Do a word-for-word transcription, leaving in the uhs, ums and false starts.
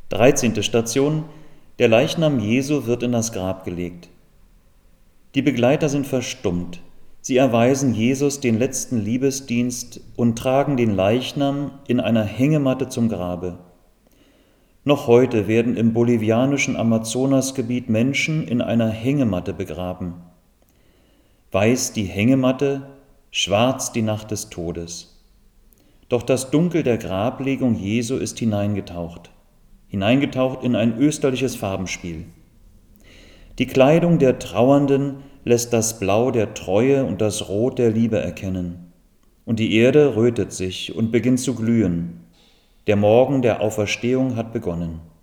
dreizehnte Station: Der Leichnam Jesu wird in das Grab gelegt. Die Begleiter sind verstummt. Sie erweisen Jesus den letzten Liebesdienst und tragen den Leichnam in einer Hängematte zum Grabe. Noch heute werden im bolivianischen Amazonasgebiet Menschen in einer Hängematte begraben. Weiß die Hängematte, schwarz die Nacht des Todes. Doch das Dunkel der Grablegung Jesu ist hineingetaucht, hineingetaucht in ein österliches Farbenspiel. Die Kleidung der Trauernden lässt das Blau der Treue und das Rot der Liebe erkennen. Und die Erde rötet sich und beginnt zu glühen. Der Morgen der Auferstehung hat begonnen.